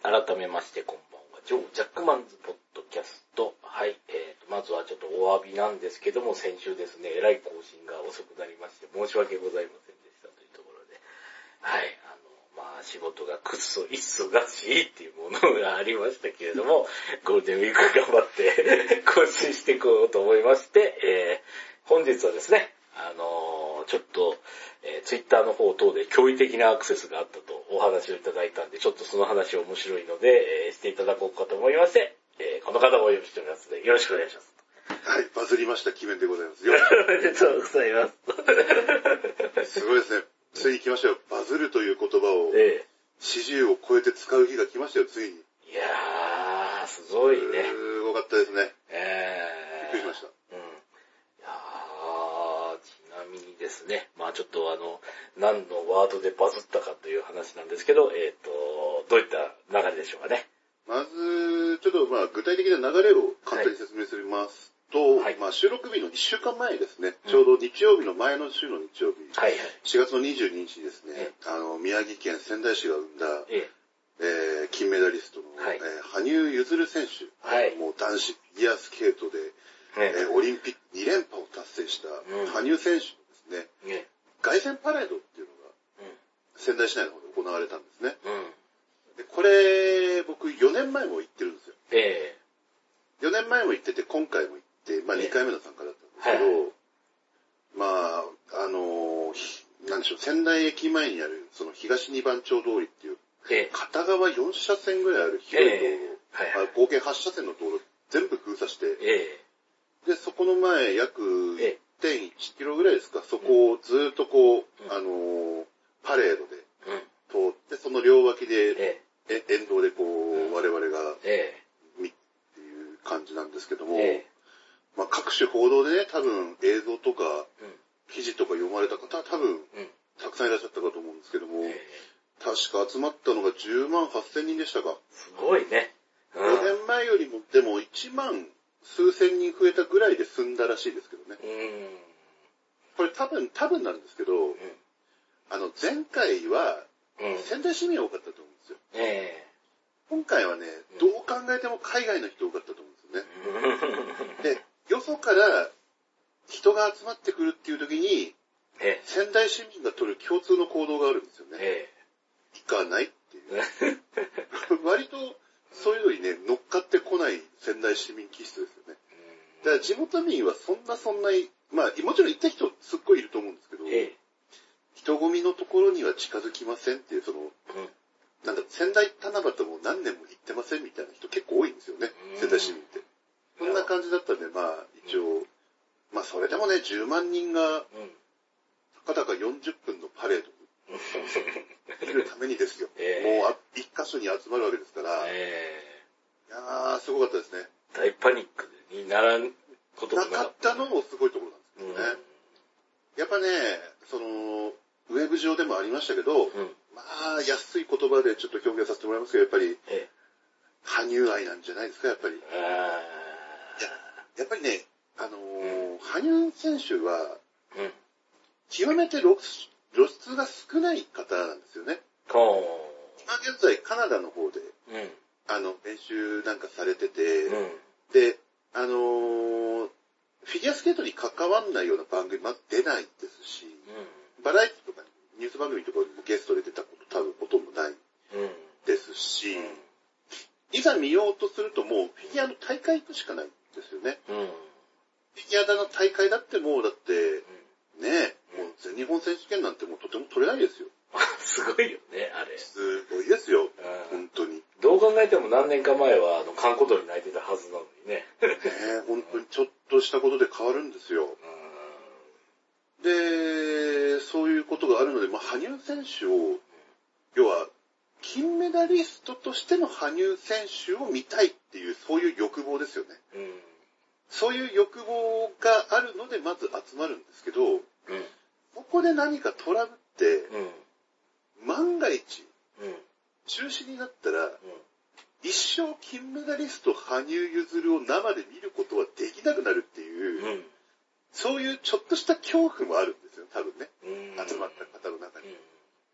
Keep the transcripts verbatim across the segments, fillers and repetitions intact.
改めましてこんばんは。ジョー・ジャックマンズポッドキャスト。はい。えーと、まずはちょっとお詫びなんですけども、先週ですね、えらい更新が遅くなりまして、申し訳ございませんでしたというところで。はい。あの、まあ、仕事がくっそ忙しいっていうものがありましたけれども、ゴールデンウィーク頑張って更新していこうと思いまして、えー、本日はですね、あのー、ちょっと、えー、ツイッターの方等で驚異的なアクセスがあったとお話をいただいたんで、ちょっとその話面白いので、えー、していただこうかと思いまして、えー、この方をお呼びしておりますので、よろしくお願いします。 はい、バズりましたキメンでございます。 よおめでとうございます。 すごいですね。ついに来ましたよ。バズるという言葉を、 ええ、 始終を超えて使う日が来ましたよ、ついに。 いやー、すごいね。 すごかったですね。 えー、 びっくりしました。 うん。いやー、ちなみにですね、まあちょっとあの、何のワードでバズったかという話なんですけど、えっと、どういった流れでしょうかね。 まず、ちょっとまあ具体的な流れを簡単に説明しますと、はい、まあ収録日のいっしゅうかんまえですね、うん、ちょうど日曜日の前の週の日曜日、はいはい、しがつのにじゅうににちにですね、あの、宮城県仙台市が生んだ、ええー、金メダリストの、はい、えー、羽生結弦選手、はい、もう男子フィギュアスケートで、ねえー、オリンピックにれんぱを達成した羽生選手のですね、ね、凱旋パレードっていうのが、うん、仙台市内の方で行われたんですね。うんでこれ、僕よねんまえも行ってるんですよ。ええー。よねんまえも行ってて、今回も行って、まあにかいめの参加だったんですけど、えーはい、まあ、あのー、なんでしょう、仙台駅前にある、その東二番町通りっていう、えー、片側よんしゃせんぐらいある広い道路、えーはい、合計はちしゃせんの道路全部封鎖して、えー、で、そこの前約 いってんいちキロぐらいですか、そこをずっとこう、うん、あのー、パレードで、うん通って、その両脇で、ええ、沿道でこう、うん、我々が、ええ、見っていう感じなんですけども、ええ、まあ各種報道でね、多分映像とか、うん、記事とか読まれた方は多分、うん、たくさんいらっしゃったかと思うんですけども、ええ、確か集まったのがじゅうまんはっせんにんでしたか。 すごいね。 うん、よねんまえよりも、でもいちまん数千人増えたぐらいで済んだらしいですけどね。うんこれ多分、多分なんですけど、うん、あの、前回は、うん、仙台市民多かったと思うんですよ。えー、今回はね、どう考えても海外の人多かったと思うんですよね。で、よそから人が集まってくるっていう時に、えー、仙台市民が取る共通の行動があるんですよね。えー、行かないっていう。割とそういうのにね、乗っかってこない仙台市民気質ですよね。だから地元民はそんなそんな、まあもちろん行った人すっごいいると思うんですけど、えー人混みのところには近づきませんっていう、その、うん、なんだ、仙台七夕も何年も行ってませんみたいな人結構多いんですよね、仙台市民って。そんな感じだったんで、まあ、一応、うん、まあ、それでもね、じゅうまんにんが、たかだかよんじゅっぷんのパレードを見るためにですよ。えー、もう、一箇所に集まるわけですから、えー、いやー、すごかったですね。 大パニックにならんこともなかったのもすごいところなんですけどね。うん、やっぱね、その、ウェブ上でもありましたけど、うん、まあ、安い言葉でちょっと表現させてもらいますけど、やっぱり、ええ、羽生愛なんじゃないですか、やっぱり。や, やっぱりね、あのーうん、羽生選手は、うん、極めて露出が少ない方なんですよね。今現在、カナダの方で、うん、あの、練習なんかされてて、うん、で、あのー、フィギュアスケートに関わんないような番組まず出ないですし、うん、バラエティとかニュース番組とかにもゲストで出たこと多分ほとんどないですし、うん、いざ見ようとするともうフィギュアの大会行くしかないんですよね。うん、フィギュアの大会だってもうだって、うん、ねえ、もう全日本選手権なんてもうとても取れないですよ。 すごいよね、あれ。 すごいですよ、本当に。 どう考えても何年か前はあの観光鳥に泣いてたはずなのにね。 ねえ、本当にちょっとしたことで変わるんですよ。うんで、そういうことがあるので、まあ、羽生選手を、要は、金メダリストとしての羽生選手を見たいっていう、そういう欲望ですよね。うん、そういう欲望があるので、まず集まるんですけど、うん、ここで何かトラブって、うん、万が一、うん、中止になったら、うん、一生金メダリスト羽生結弦を生で見ることはできなくなるっていう、うんそういうちょっとした恐怖もあるんですよ、多分ね。集まった方の中に。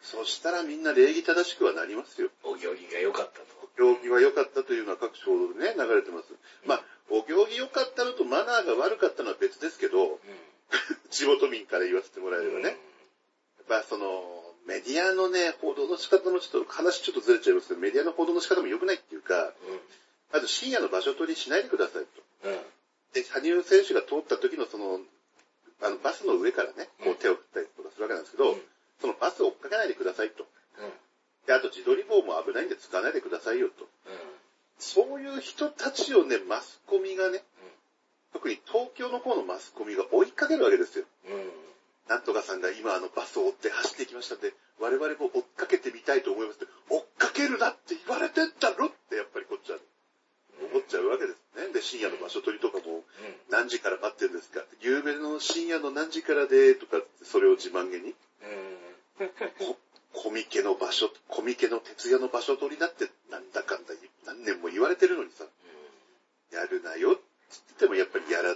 そしたらみんな礼儀正しくはなりますよ。 お行儀が良かったと。 お行儀は良かったというのは各報道でね、流れてます。うん、まあ、お行儀良かったのとマナーが悪かったのは別ですけど、うん、地元民から言わせてもらえればね。うん、やっぱその、メディアのね、報道の仕方もちょっと話ちょっとずれちゃいますけど、メディアの報道の仕方も良くないっていうか、うん、まず深夜の場所取りしないでくださいと。うん、で、羽生選手が通った時のその、あの、バスの上からね、こう手を振ったりとかするわけなんですけど、うん、そのバスを追っかけないでくださいと。うん、で、あと自撮り棒も危ないんで使わないでくださいよと。うん、そういう人たちをね、マスコミがね、うん、特に東京の方のマスコミが追いかけるわけですよ。うん、なんとかさんが今あのバスを追って走っていきましたんで、我々も追っかけてみたいと思いますって、追っかけるなって言われてんだろってやっぱりこっちは思っちゃうわけですね。で、深夜の場所取りとかも、何時から待ってるんですか、夕べの深夜の何時からでとか、それを自慢げに。コミケの場所、コミケの徹夜の場所取りだってなんだかんだ何年も言われてるのにさ、やるなよって言ってもやっぱりやらって、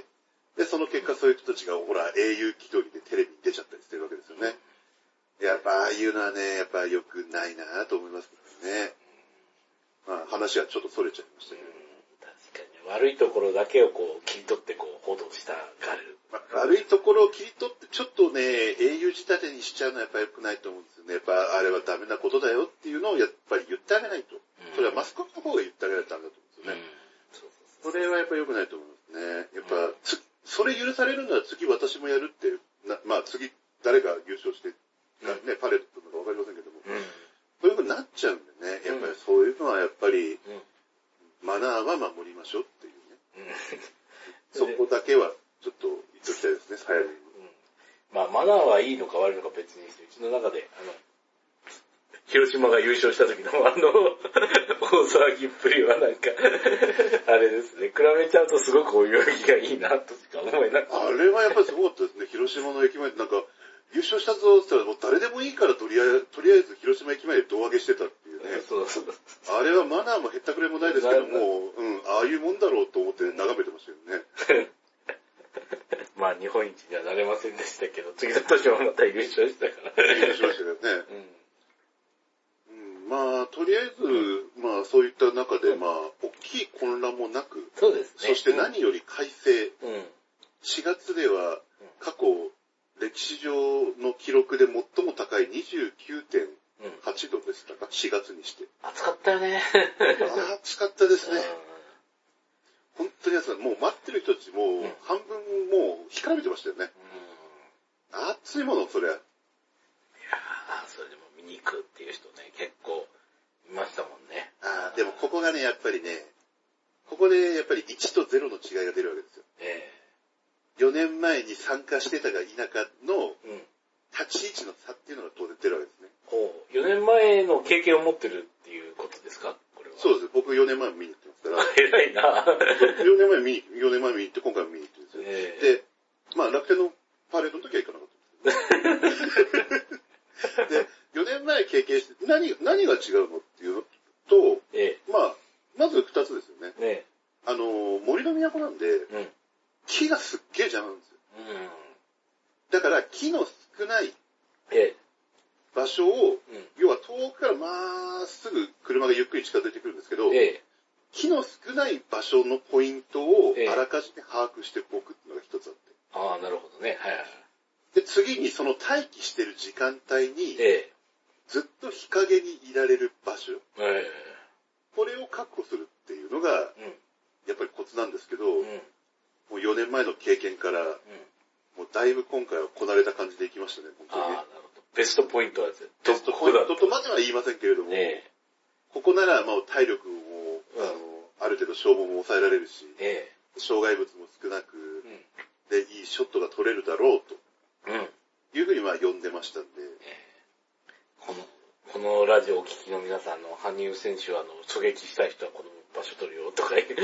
で、その結果そういう人たちがほら英雄気取りでテレビに出ちゃったりしてるわけですよね。やっぱああいうのはね、やっぱ良くないなと思いますけどね。まあ話はちょっと逸れちゃいましたけど。 確かに悪いところだけをこう切り取ってこう報道したがる。 まあ、悪いところを切り取ってちょっとね、英雄仕立てにしちゃうのはやっぱ良くないと思うんですよね。やっぱあれはダメなことだよっていうのをやっぱり言ってあげないと。うん、それはマスコミの方が言ってあげないとダメだと思うんですよね。うん、それはやっぱ良くないと思いますね。やっぱ、うん、それ許されるなら次私もやるってな、まあ次誰が優勝してね、うん、パレードするのかわかりませんけども、うん、そういう風になっちゃうんでね、やっぱりそういうのはやっぱり、うん、マナーは守りましょうっていうね。うん、そこだけはちょっと言っときたいですね、早めに。 うん、まあマナーはいいのか悪いのか別にして、うちの中で、あの、広島が優勝した時のあの、大騒ぎっぷりはなんか、あれですね、比べちゃうとすごくお行儀がいいなとしか思えなくて。 あれはやっぱりすごかったですね、広島の駅前でなんか、優勝したぞって言ったらもう誰でもいいからとりあえず、とりあえず広島駅前で胴上げしてたっていうね。そうそう。あれはマナーもへったくれもないですけども、うん、ああいうもんだろうと思って眺めてましたよね。 まあ日本一にはなれませんでしたけど、次の年はまた優勝したから。 優勝しましたけどね。うん、うん、まあ、とりあえず、うん、まあそういった中で、まあ、大きい混乱もなく、 そうですね。 そして何より快晴。うん、しがつでは過去、歴史上の記録で最も高い にじゅうきゅうてんはち 度でしたか、しがつにして。 暑かったよね。 暑かったですね。本当に暑かった。もう待ってる人たちもう半分もう干からびてましたよね。うん、暑いもの、そりゃ。いやー、それでも見に行くっていう人ね、結構いましたもんね。 あー、でもここがね、やっぱりね、ここでやっぱりいちとゼロの違いが出るわけですよ。えーよねんまえに参加してたか否かの立ち位置の差っていうのが当然出るわけですね。 ほう。よねんまえの経験を持ってるっていうことですか、これは。 そうです。僕よねんまえ見に行ってますから。 偉いな。 よねんまえ見に、よねんまえ見に行って今回も見に行ってるんですよ。えー、で、まあ楽天のパレードの時は行かなかったんですで、よねんまえ経験して何、何が違うのっていうのと、えー、まあ、まず二つですよね。えー、あの、森の都なんで、うん木がすっげえ邪魔なんですよ。うん、だから木の少ない場所を、ええ、要は遠くからまっすぐ車がゆっくり近づいてくるんですけど、ええ、木の少ない場所のポイントをあらかじめ把握しておくっていうのが一つあって。 ああ、なるほどね。はいはい。 で、次にその待機してる時間帯に、ええ、ずっと日陰にいられる場所、ええ、これを確保するっていうのが、うん、やっぱりコツなんですけど、うん、もうよねんまえの経験から、うん、もうだいぶ今回はこなれた感じでいきましたね、本当に。ああ、なるほど。ベストポイントはですね。 ベストポイントとまでは言いませんけれども、ね、ここならもう体力も、うん、あの、ある程度消耗も抑えられるし、ね、障害物も少なく、うん、で、いいショットが取れるだろうと、うん、いうふうには呼んでましたんで、ね、 この、このラジオをお聞きの皆さんの羽生選手はあの、狙撃したい人はこの場所取るよとか言う。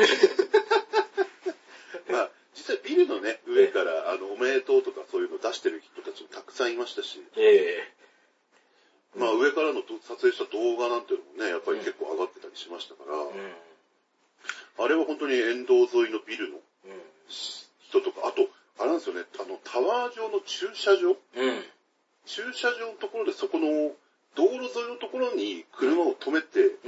まあ、実はビルのね、上から、あの、おめでとうとかそういうのを出してる人たちもたくさんいましたし、ええー、まあ、上からの撮影した動画なんていうのもね、やっぱり結構上がってたりしましたから、うん、あれは本当に沿道沿いのビルの人とか、あと、あれなんですよね、あの、タワー上の駐車場、うん、 駐車場のところでそこの道路沿いのところに車を止めて、うん、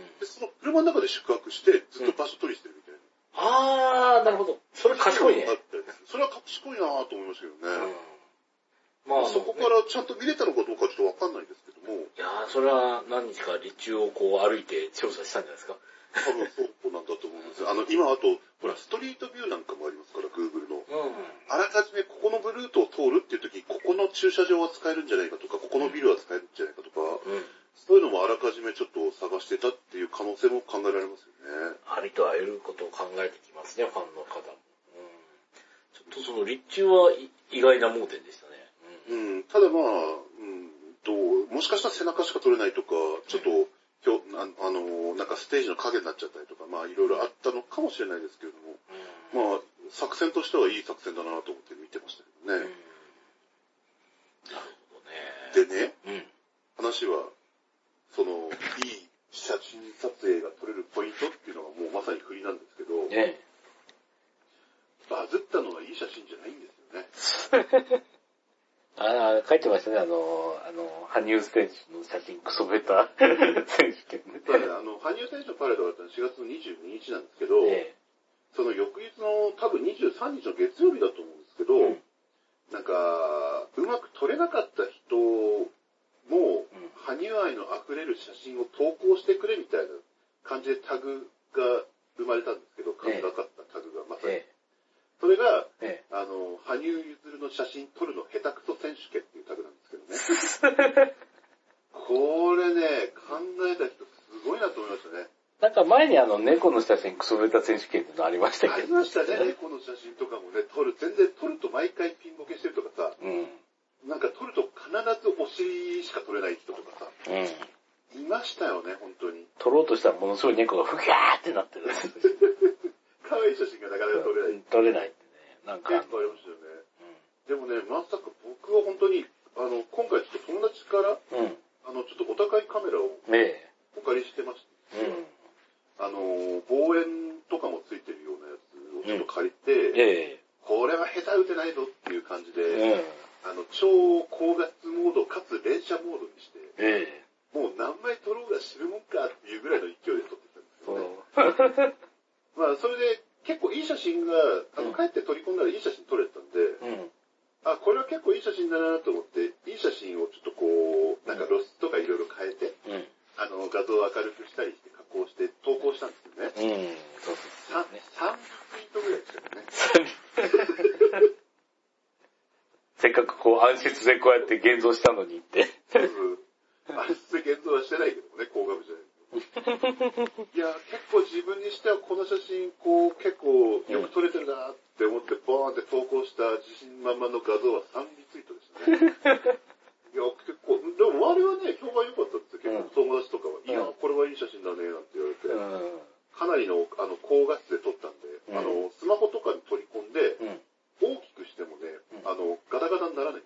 でその車の中で宿泊してずっと場所取りしてるみたいな。うん、あー、なるほど。それ賢いね。 それは賢いなぁと思いましたけどね。うん、まあ、そこからちゃんと見れたのかどうかちょっとわかんないですけども。 いやー、それは何日か立中をこう歩いて調査したんじゃないですか。 多分そうなんだと思うんですよ。あの、今あと、ほら、ストリートビューなんかもありますから、Google の。うん、あらかじめここのルートを通るっていう時、ここの駐車場は使えるんじゃないかとか、ここのビルは使えるんじゃないかとか、うん、そういうのもあらかじめちょっと探してたっていう可能性も考えられますよね。 ありとあらゆることを考えてきますね、ファンの方も。うん、ちょっとその立中は意外な盲点でしたね。 うん、うん、ただまあ、うんと、もしかしたら背中しか撮れないとか、ちょっと、うん今日ああのなんかステージの影になっちゃったりとか、まあいろいろあったのかもしれないですけれども、うん、まあ作戦としてはいい作戦だなと思って見てましたけどね。うん、 なるほどね。でね、うん、話は、その、いい写真撮影が撮れるポイントっていうのがもうまさに振りなんですけど、ね、バズったのはいい写真じゃないんですよね。 ああ、書いてましたね、あの、あの、羽生選手の写真クソベタ選手権ね。 そうね、あの、羽生選手のパレードがあったのしがつのにじゅうににちなんですけど、ええ、その翌日の多分にじゅうさんにちの月曜日だと思うんですけど、うん、なんか、うまく撮れなかった人も、うん、羽生愛の溢れる写真を投稿してくれみたいな感じでタグが生まれたんですけど、数なかったタグがまさに。ええそれが、ええ、あの、羽生結弦の写真撮るの下手くそ選手権っていうタグなんですけどね。これね、考えた人すごいなと思いましたね。 なんか前にあの、猫の写真クソベタ選手権ってのありましたけど、ね。 ありましたね、猫の写真とかもね、撮る、全然撮ると毎回ピンボケしてるとかさ、うん、なんか撮ると必ずお尻しか撮れない人とかさ、うん、いましたよね、本当に。 撮ろうとしたらものすごい猫がふぎゃーってなってる。 可愛い写真がなかなか撮れない。 撮れないってね。なんか。 結構ありましたよね。うん、でもね、まさか僕は本当に、あの、今回ちょっと友達から、うん、あの、ちょっとお高いカメラをお借りしてまして、ね、うん、あの、望遠とかもついてるようなやつをちょっと借りて、うんえー、これは下手打てないぞっていう感じで、うん、あの、超高画質モードかつ連写モードにして、えー、もう何枚撮ろうが知るもんかっていうぐらいの勢いで撮ってたんですよね。まあ、それで結構いい写真が、あの、帰って取り込んだらいい写真撮れたんで、うん、あ、これは結構いい写真だなと思って、いい写真をちょっとこう、なんか露出とかいろいろ変えて、うん、あの、画像を明るくしたりして加工して投稿したんですけどね。うん、そうそうそうね。さんびゃくツイートぐらいですよね。 せっかくこう暗室でこうやって現像したのにって。 そうそう。暗室で現像はしてないけどもね、高画質じゃない。いや、結構自分にしてはこの写真、こう、結構よく撮れてるなって思って、ボーンって投稿した自信満々の画像はさんリツイートでしたね。いや、結構、でも周りはね、評判良かったって結構友達とかは、いや、これはいい写真だね、なんて言われて、かなりの、あの、高画質で撮ったんで、あの、スマホとかに取り込んで、大きくしてもね、あの、ガタガタにならない。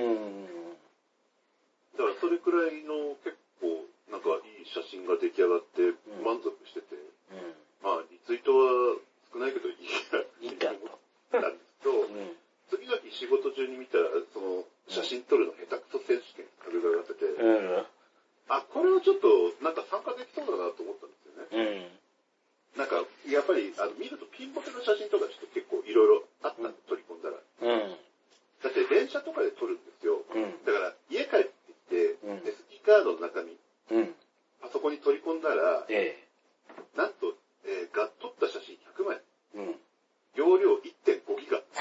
だからそれくらいの結構、なんかいい写真が出来上がって満足してて、うん、まあリツイートは少ないけどいいや、いいかと思ったんですけど、うん、次の日仕事中に見たら、その写真撮るの下手くそ選手権ってタグが上がってて、うん、あ、これはちょっとなんか参加できそうだなと思ったんですよね。うん、なんかやっぱりあの見るとピンボケの写真とかちょっと結構いろいろあったんで、取り込んだら。うん、だって連写とかで撮るんですよ。うん、だから家帰ってきて、うん、エスディー カードの中身、うん、パソコンに取り込んだら、ええ、なんと、えー、が撮った写真ひゃくまい。うん、容量 いってんごギガ。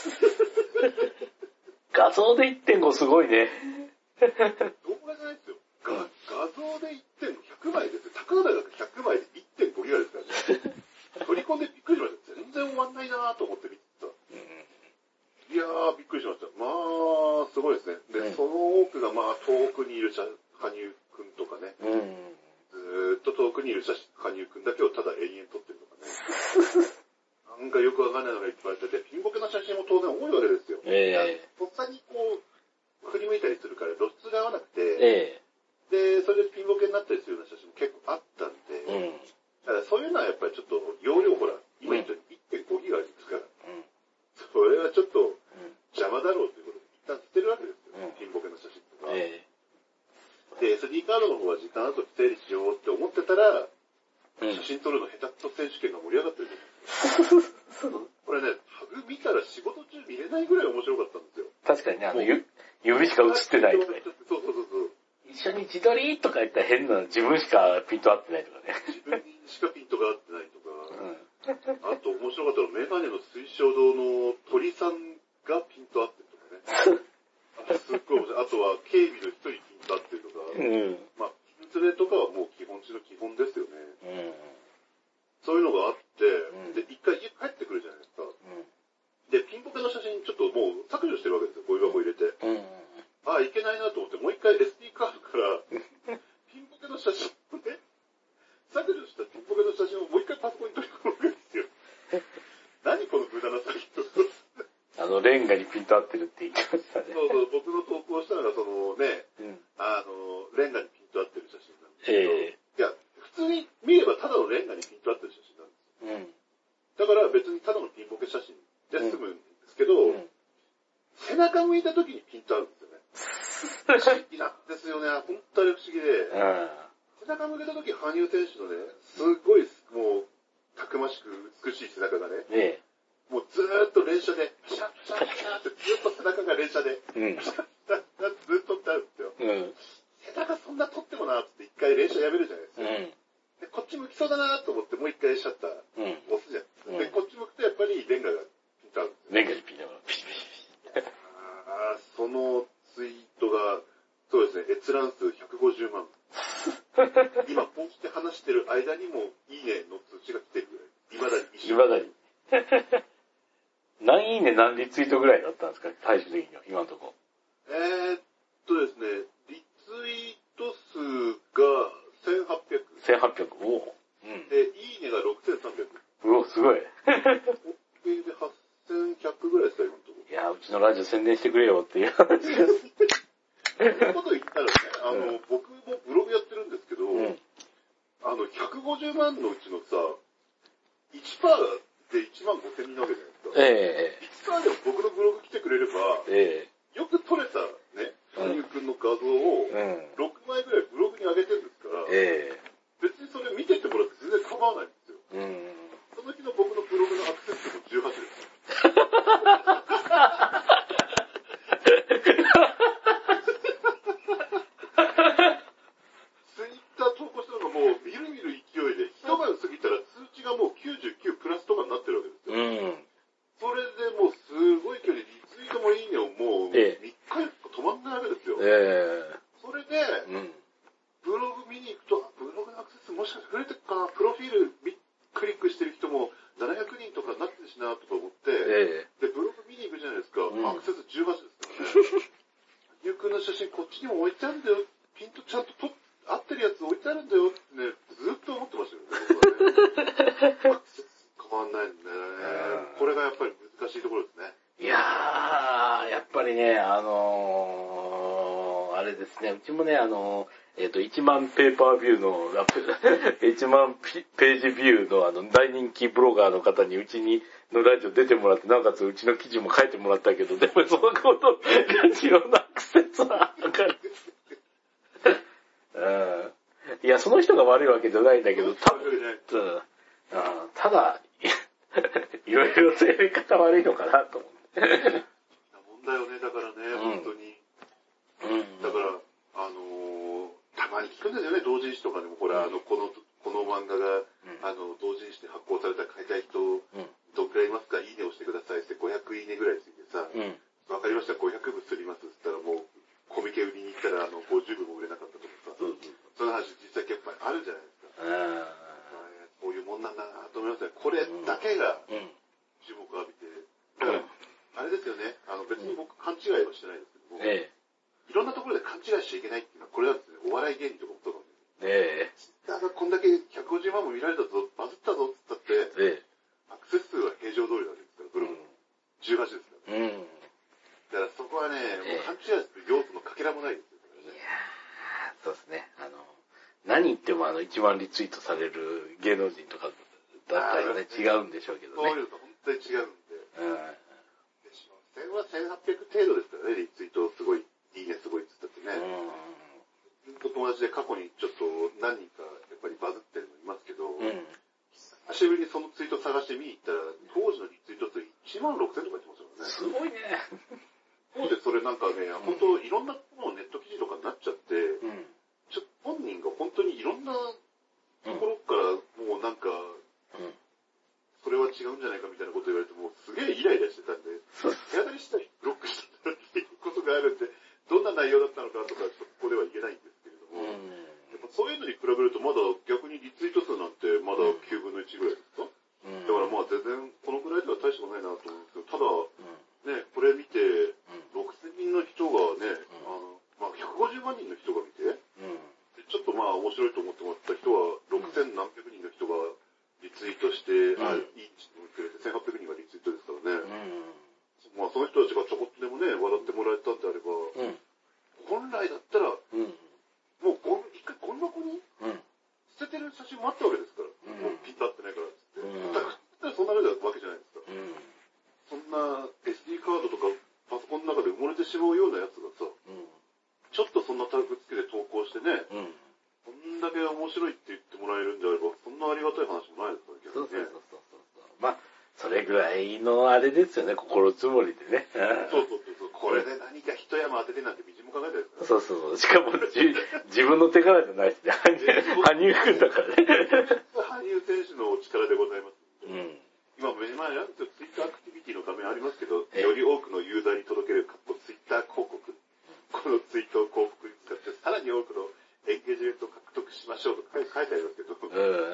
画像で いってんご すごいね。 動画じゃないですよ。が画像で いってんご、ひゃくまいですよ。たかだかひゃくまいで いってんごギガですからね。取り込んでびっくりしました。全然終わんないなぁと思って見てた。うん、いやー、びっくりしました。まあ、すごいですね。で、うん、その多くがまあ、遠くにいる羽生くんとかね。うん、ずーっと遠くにいる羽生くんだけをただ延々撮ってるとかね。なんかよくわかんないのがいっぱいあって、で、ピンボケの写真も当然多いわけですよ。ええー。とっさにこう、振り向いたりするから露出が合わなくて、ええー。で、それでピンボケになったりするような写真も結構あったんで、うん、だからそういうのはやっぱりちょっと容量ほら、今言ったように いってんごギガですから、うん、それはちょっと邪魔だろうということで一旦捨てるわけですよ、うん、ピンボケの写真。 で、エスディー カードの方は時間後で整理しようって思ってたら、うん、写真撮るの下手くそ選手権が盛り上がってるじゃないですか。これね、タグ見たら仕事中見れないぐらい面白かったんですよ。 確かにね、あの、指しか映ってないとか。 そうそうそうそう。 一緒に自撮りとか言ったら変な自分しかピント合ってないとかね。 自分しかピントが合ってないとか。うん、あと面白かったのはメガネの水晶堂の鳥さんがピント合ってるとかね。あとすっごい面白い。あとは警備の一人ピント合ってるとか。うん、まあ、ピン連れとかはもう基本中の基本ですよね。うん、そういうのがあって、うん、で、一回家帰ってくるじゃないですか。うん、で、ピンポケの写真ちょっともう削除してるわけですよ。ゴミ箱入れて。うん、ああ、いけないなと思って、もう一回 エスディー カードから、ピンポケの写真をね、削除したピンポケの写真をもう一回パソコンに取り込むわけですよ。何この無駄な作業。 あの、レンガにピント合ってるって言ってましたね。 そうそう、僕の投稿したのがそのね、うん、あの、レンガにピント合ってる写真なんですけど、えー、いや、普通に見ればただのレンガにピント合ってる写真なんですよ。うん、だから別にただのピンポケ写真で済むんですけど、うんうん、背中向いた時にピント合うんですよね。不思議なんですよね。本当に不思議で。うん、背中向けた時、羽生選手のね、すごい、もう、たくましく美しい背中がね、ねもうずーっと連射で、シャッシャッシャッってずっと背中が連射で、うん、ずっと撮ってあるんですよ。うん、背中そんな撮ってもなーって一回連射やめるじゃないですか。うん、でこっち向きそうだなーと思ってもう一回シャッター押すじゃん。うん、で、こっち向くとやっぱりレンガがピント合うんですよ。 レンガにピント合う。ピシピシピシ。 あー、そのツイートが、そうですね、閲覧数ひゃくごじゅうまん。今こうして話してる間にもいいねの通知が来てるぐらい。未だに一緒。 未だに。何いいね何リツイートぐらいだったんですか、最終的には、今のところ。 えー、っとですね、リツイート数がせんはっぴゃく。 せんはっぴゃく、おお。 うん。で、いいねがろくせんさんびゃく。 うお、すごい。 合計ではっせんひゃくぐらいですか、今のところ。 いや、うちのラジオ宣伝してくれよっていう話です。 そんなこと言ったらね、あの、うん、僕もブログやってるんですけど、うん、あの、ひゃくごじゅうまんのうちのさ、いちパーセントでいちまんごせんにんなわけじゃないですか。ええー。いちパーセントでも僕のブログ来てくれれば、ええー、よく撮れたね、羽生くんの画像をろくまいぐらいブログに上げてるんですから、ええー、別にそれ見てってもらって全然構わないんですよ。うん、その日の僕のブログのアクセス数もじゅうはちです。投稿したのがもうみるみる勢いで、一晩過ぎたら通知がもうきゅうじゅうきゅうプラスとかになってるわけですよ。うん、それでもうすごい勢いでリツイートもいいねをもうみっかよっか止まんないわけですよ。えー、それで、うん、ブログ見に行くと、ブログのアクセスもしかして増えてるかな、プロフィールクリックしてる人もななひゃくにんとかになってるしなとか思って、えー、で、ブログ見に行くじゃないですか、うん、アクセスじゅうはちですからね。ゆうくんの写真こっちにも置いてあるんだよ。ピントちゃんと撮って、合ってるやつ置いてあるんだよってね、ずっと思ってましたよね。僕はね変わんないんでね。これがやっぱり難しいところですね。いやー、やっぱりね、あのー、あれですね、うちもね、あのー、えっと、いちまんペーパービューのラップ、いちまんページビューのあの、大人気ブロガーの方にうちに、のラジオ出てもらって、なおかつうちの記事も書いてもらったけど、でもそのこと、ラジオのアクセスは上がる。うん、いや、その人が悪いわけじゃないんだけど、た, うん、ただ、いろいろとやり方悪いのかなと思って。 なもんだよね、だからね、うん、本当に。うん、だから、あのー、たまに聞くんですよね、同人誌とかでも、これ、うん、あの、この、この漫画が、うん、あの、同人誌で発行されたら買いたい人、うん、どっくらいいますか、いいねをしてくださいってごひゃくいいねぐらいついてさ、わ、うん、かりました、ごひゃくぶすりますって言ったらもう、コミケ売りに行ったら、あの、ごじゅうぶも売れなかったとかさ、うん、その話実際やっぱりあるじゃないですか。あこういうもんなんだなと思いますね。これだけが注目を浴びて、だから、あれですよね、あの別に僕勘違いはしてないですけども、ええ、いろんなところで勘違いしちゃいけないっていうのは、これはですね、お笑い芸人とかもそうなんです。ええ。ツイッターがこんだけひゃくごじゅうまんも見られたぞ、バズったぞって言ったって、ええ、アクセス数は平常通りなわけですから、ブログ、うん、じゅうはちですから。うん。だからそこはね、もう勘違いする要素のかけらもないですよね。いやー、そうですね。あの、何言ってもあのいちまんリツイートされる芸能人とかだったらね、違うんでしょうけどね。 そういうのと本当に違うんで。うん。せんはせんはっぴゃく程度ですからね、リツイートすごい、いいねすごいって言ったってね。うん。 の友達で過去にちょっと何人かやっぱりバズってるのいますけど、うん、久しぶりにそのツイート探して見に行ったら、当時のリツイート数いちまんろくせんとか言ってますよね。 すごいね。 そうで、それなんかね、うん、本当いろんなものネット記事とかになっちゃって、うん、ちょ本人が本当にいろんなところからもうなんか、うん、それは違うんじゃないかみたいなこと言われて、もうすげえイライラしてたんで、手当たりしたりブロックしたりっていうことがあるんで、どんな内容だったのかとか、ちょっとここでは言えないんですけれども、うん、やっぱそういうのに比べるとまだ逆にリツイート数なんてまだきゅうぶんのいちぐらいですか、うん、だからまあ全然このぐらいでは大したことないなと思うんですけど、ただ、ね、これ見て、ろくせんにんの人がね、あの、まあひゃくごじゅうまんにんの人が見て、ちょっとまあ面白いと思ってもらった人は、ろくせんなんびゃくにんの人がリツイートして、うん、あ、いいにしてくれて、せんはっぴゃくにんがリツイートですからね。うん、まあその人たちがちょこっとでもね、笑ってもらえたんであれば、うん、本来だったら、うん、もうゴミ、一回ゴミ箱に捨ててる写真もあったわけですから、うん、もうピンと合ってないからっつって。うん、だからそんなわけじゃないですか。うん、そんな エスディー カードとかパソコンの中で埋もれてしまうようなやつがさ、うん、ちょっとそんなタグつけて投稿してね、うん、こんだけ面白いって言ってもらえるんであれば、そんなありがたい話もないですからね。そうそうそうそうそう。まあ、 それぐらいのあれですよね、心積もりでね。 そうそうそうそう。これで何か一山当ててなんてみじんも考えてるから。 そうそうそう。しかもじ自分の手柄じゃないしね。羽生くんだからね。 羽生選手のお力でございます。うん、今目の前にあるツイッターアクティビティの画面ありますけど、より多くのユーザーに届けるツイッター広告。このツイートを広告に使って、さらに多くのエンゲージメントを獲得しましょうと書いてありますけど、うん、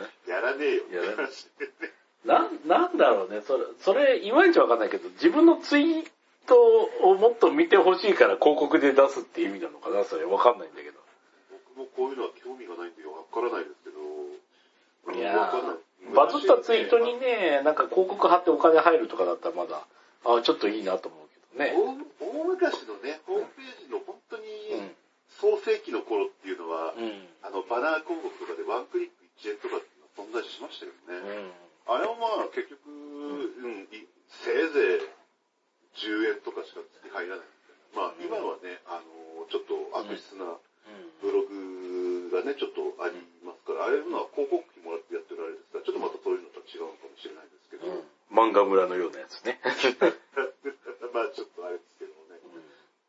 やらねえよって話でね。 な、なんだろうね、それ、それ、いまいちわかんないけど、自分のツイートをもっと見てほしいから広告で出すっていう意味なのかな、それわかんないんだけど。 僕もこういうのは興味がないんでわからないですけど、 いやー、バズったツイートにね、なんか広告貼ってお金入るとかだったらまだ、あ、ちょっといいなと思うけどね。 大昔のね、ホームページの本当に創世期の頃っていうのは、うん、あのバナー広告とかでワンクリックいちえんとかっていうのは存在しましたよね。うん、あれはまあ結局、うん、せいぜいじゅうえんとかしか月入らない。まあ今はね、あの、ちょっと悪質なブログがね、ちょっとありますから、あれのは広告費もらってやってるあれですから、ちょっとまたそういうのとは違うのかもしれないですけど。うん、 漫画村のようなやつね。 まあちょっとあれですけどね。うん、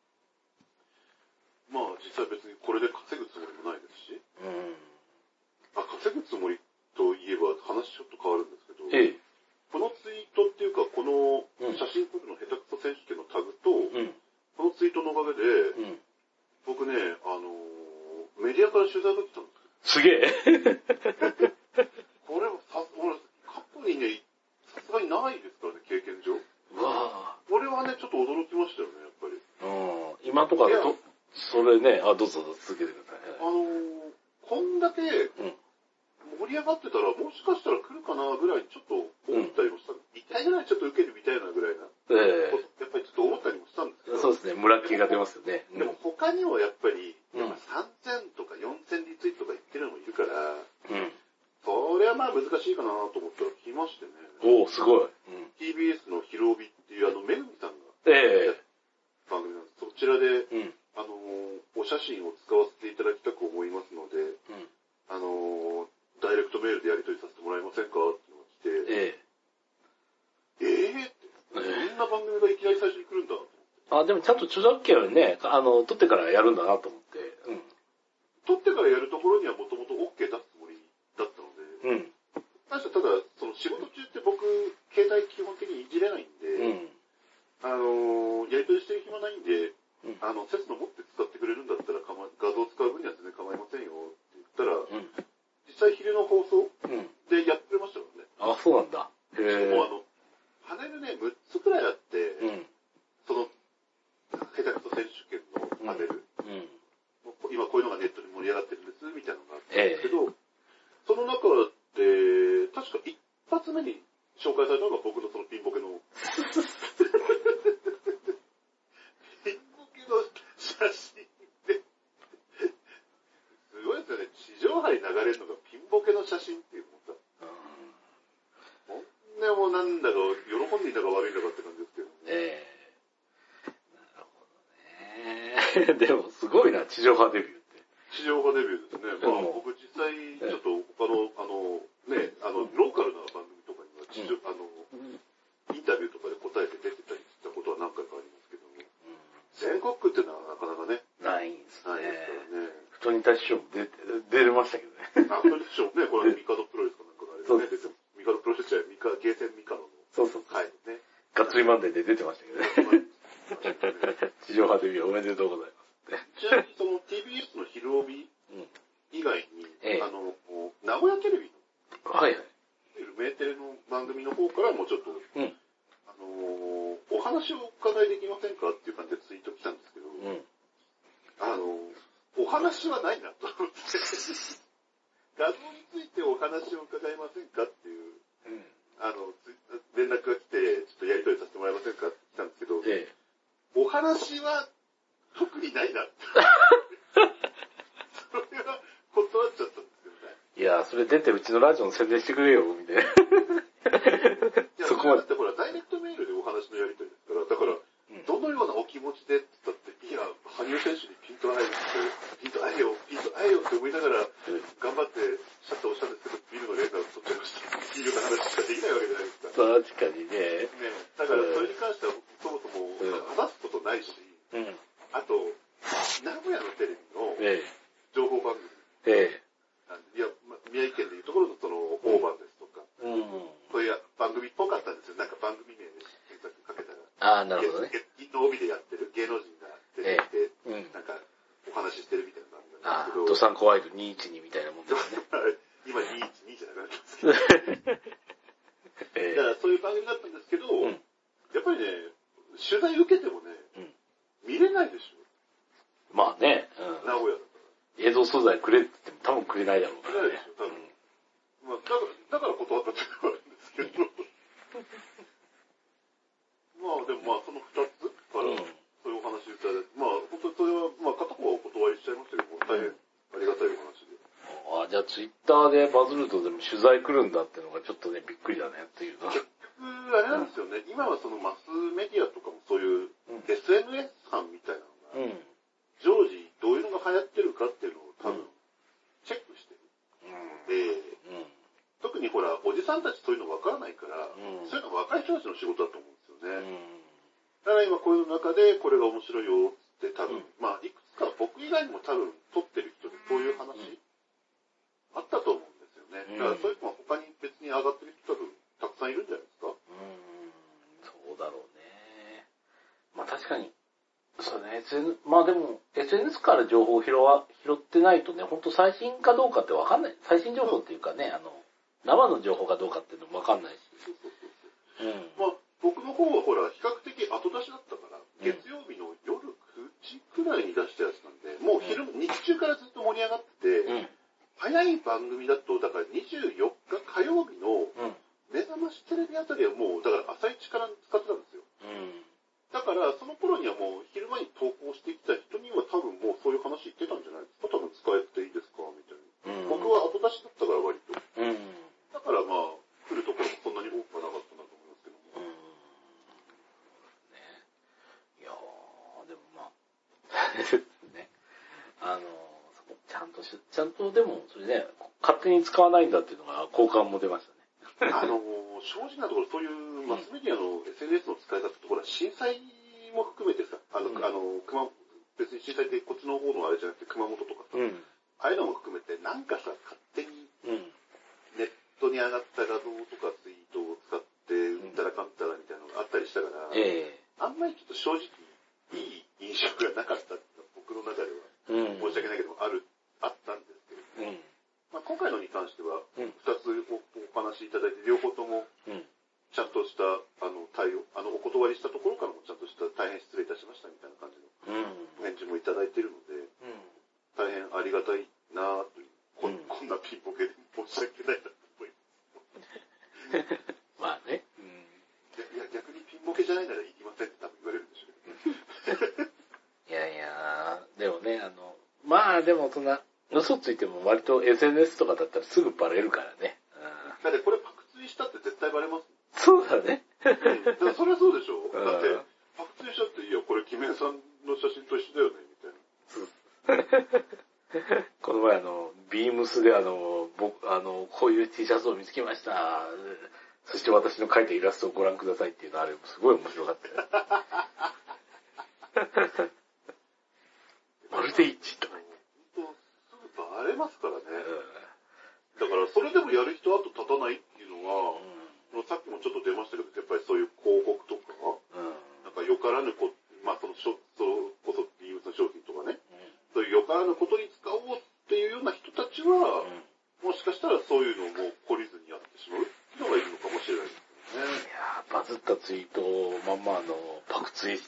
まあ実は別にこれで稼ぐつもりもないですし。うん、あ、稼ぐつもりといえば話ちょっと変わるんですけど、ええ、このツイートっていうか、この写真撮るの下手くそ選手権のタグと、うん、このツイートのおかげで、うん、僕ね、あのー、メディアから取材が来たんですよ。すげえ。 これはさ、俺、過去にね、さすがにないですからね、経験上。わぁ。これはね、ちょっと驚きましたよね、やっぱり。 うん。今とかと、それね、あ、どうぞ続けてください。 あのー、こんだけ、うん盛り上がってたら、もしかしたら来るかなぐらいにちょっと思ったりもした。一体ぐらいちょっと受けるみたいなぐらいな。ええー。やっぱりちょっと思ったりもしたんですけど。 そうですね、村気が出ますよね。 でも他にもやっぱり、やっぱさんぜんとかよんせんリツイートとか言ってるのもいるから、うん。それはまあ難しいかなと思ったら来ましてね。 おー、すごい。うん、 ティービーエス のひろびっていうあの、めぐみさんが、 ええー。 番組なんです。そちらで、うん、あのー、お写真を使わせていただきたく思いますので、うん、あのー、ダイレクトメールでやり取りさせてもらえませんかっていうのが来て、ええええー、って、こんな番組がいきなり最初に来るんだと思って。 あ、でもちゃんと著作権をね、あの、取ってからやるんだなと思って。うん。 取ってからやるところにはもともと OK 出すつもりだったので、うん。ただ、ただ、その仕事中って僕、携帯基本的にいじれないんで、うん。あのー、やり取りしてる暇ないんで、うん、あの、セスの持って使ってくれるんだったらかま、画像使う分には全然構いませんよって言ったら、うん、実際昼の放送でやってくれましたからね。 うん、あ、そうなんだ。 へぇー。もうあの、パネルね、むっつくらいあって、うん、その、下手くそ選手権のパネル、うんうん、今こういうのがネットで盛り上がってるんです、みたいなのがあったんですけど、えー、その中で、確か一発目に紹介されたのが僕のそのピンボケの、ピンボケの写真で、すごいですよね。地上波に流れるのがピンボケの写真っていうのさ、ほんでもなんだか、喜んでいたか悪いんだかって感じですけどね。えー、なるほどね。でもすごいな、地上波デビューって。 地上西師匠も出て、出れましたけどね。 あ、そうでしょうね。これミカドプロレスかなんかがあれね。そうです。ミカドプロレスじゃミカ、ゲーセンミカドの。 そうそう。 はい。ね。 ガッツリマンデーで出てましたけどね。地上波デビューおめでとうございます。 ちなみにその ティービーエス の昼帯以外に、うん、あの、名古屋テレビの、 はいはい。 メーテレの番組の方からもちょっと、うん、あのー、お話をお伺いできませんかっていう感じでツイート来たんですけど、うん、あのー、お話はないなと思って、画像についてお話を伺いませんかっていう、うん、あの、連絡が来て、ちょっとやり取りさせてもらえませんかって来たんですけど、ええ、お話は特にないなって。それは断っちゃったんですけどね。 いや、それ出てうちのラジオの宣伝してくれよ、みたいな。 そこまで。だってほら、ダイレクトメールでお話のやり取りですから、だから、うん、どのようなお気持ちでって言ったって、いや、羽生選手にピント合えるって、ピント合えよ、ピント合えよって思いながら、頑張ってシャッターを押したんですけど、ビルのレーザーを取っちゃいました。っていうような話しかできないわけじゃないですか。 確かにね。 ね。だから、それに関しては、そもそも話すことないし、うん、あと、名古屋のテレビの情報番組。ええいや、宮城県でいうところのその、オーバーですとか、うん、そういう番組っぽかったんですよ。なんか番組名で検索かけたら。 ああ、なるほどね。 月金の帯でやってる芸能人が出てきて、ええうん、なんかお話ししてるみたいな番組なんですけど。 ああ、ドサンコワイドにいちにみたいなもんですね。 今にいちにじゃなくなってますけど。ええ、だからそういう番組だったんですけど、うん、やっぱりね、取材受けてもね、うん、見れないでしょ。 まあね、 うん、名古屋だ。 映像素材くれって言っても多分くれないだろうからね。 くれないでしょ、多分。うん、まあ、だから、だから断ったっていうのがあるんですけど。まあでもまあその二つから、そういうお話いただいて、まあ本当にそれは、まあ片方はお断りしちゃいましたけども、大変ありがたいお話で。 ああ、じゃあツイッターでバズるとでも取材来るんだっていうのがちょっとね、びっくりだねっていうの。 結局、あれなんですよね、うん、今はそのマスメディアとかもそういう エスエヌエス 班みたいなのが、うん、常時どういうのが流行ってるかっていうのを多分、チェックしてる。で、うん、特にほら、おじさんたちそういうの分からないから、うん、そういうの若い人たちの仕事だと思うんですよね。うん、だから今こういう中でこれが面白いよって多分、うん、まあいくつか僕以外にも多分撮ってる人でそういう話、うん、あったと思うんですよね。だからそういうのは他に別に上がってる人多分たくさんいるんじゃないですか。うん、 そうだろうね。まあ確かに。そうね、エスエヌ、まあでも、エスエヌエス から情報を拾わ、拾ってないとね、ほんと最新かどうかってわかんない。最新情報っていうかね、あの、生の情報かどうかっていうのもわかんないし。そうそうそうそう。うん。まあ、僕の方はほら、比較的後出しだったから、月曜日の夜くじくらいに出したやつなんで、もう昼、うん、日中からずっと盛り上がってて、うん、早い番組だと、だからにじゅうよっか火曜日の、目覚ましテレビあたりはもう、だから朝一から使ってたんですよ。うんだから、その頃にはもう、昼間に投稿してきた人には多分もうそういう話言ってたんじゃないですか。多分使えていいですかみたいな。うん、僕は後出しだったから割と。うん、だからまあ、来るところもそんなに多くはなかったなと思いますけども。うんね、いやー、でもまあ、ね、あの、ちゃんとし、ちゃんとでも、それね、勝手に使わないんだっていうのが好感も出ましたね。 あの、正直なところそういうマスメディアの エスエヌエス の使い方ってところは震災も含めてさ、あの、うん、あの、熊、別に震災ってこっちの方のあれじゃなくて熊本とかさ、うん、ああいうのも含めてなんかさ、勝手にネットに上がった画像とかツイートを使ってうんたらかんたらみたいなのがあったりしたから、うんえー、あんまりちょっと正直いい印象がなかったって僕の中では、うん、申し訳ないけどもある、あったんですけれども、うんまあ、今回のに関しては、二つお話しいただいて、両方とも、ちゃんとした、あの、対応、あの、お断りしたところからもちゃんとした、大変失礼いたしましたみたいな感じの、お返事もいただいているので、大変ありがたいなぁという、こん、こんなピンボケで申し訳ないなと思います。 まあね。 いや、逆にピンボケじゃないなら行きませんって多分言われるんでしょうけど。 いやいや、でもね、あの、まあでもそんな、嘘ついても割と エスエヌエス とかだったらすぐバレるからね。 だってこれパクツイしたって絶対バレます。 そうだね。 うん、それはそうでしょ。うん、だって、パクツイしたって、いや、これキメさんの写真と一緒だよね、みたいな。 この前あの、ビームスであの、僕、あの、こういう T シャツを見つけました。そして私の描いたイラストをご覧くださいっていうのあれ、すごい面白かったよ。まるで一致とか言って。 ますからね。だからそれでもやる人後立たないっていうのは、うん、さっきもちょっと出ましたけど、やっぱりそういう広告とか、うん、なんかよからぬこ、まあその、そのこそリユースの商品とかね、うん、そういうよからぬことに使おうっていうような人たちは、うん、もしかしたらそういうのをもう懲りずにやってしまうっていうのがいるのかもしれないですね。 いやー、バズったツイートをまんまあの、パクツイして、